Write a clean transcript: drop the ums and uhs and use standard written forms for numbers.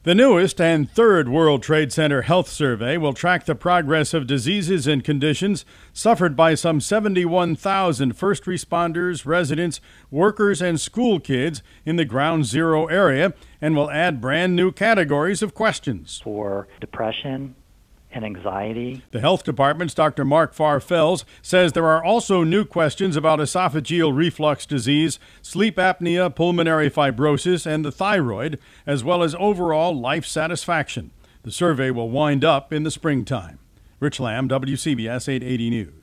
The newest and third World Trade Center Health Survey will track the progress of diseases and conditions suffered by some 71,000 first responders, residents, workers, and school kids in the Ground Zero area and will add brand new categories of questions. For depression and anxiety. The health department's Dr. Mark Farr-Fells says there are also new questions about esophageal reflux disease, sleep apnea, pulmonary fibrosis, and the thyroid, as well as overall life satisfaction. The survey will wind up in the springtime. Rich Lamb, WCBS 880 News.